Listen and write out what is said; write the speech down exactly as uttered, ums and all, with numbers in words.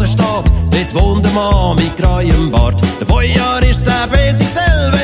steht, dort wohnt ein Mann mit grauem Bart. Der Boyar ist der Basic selber,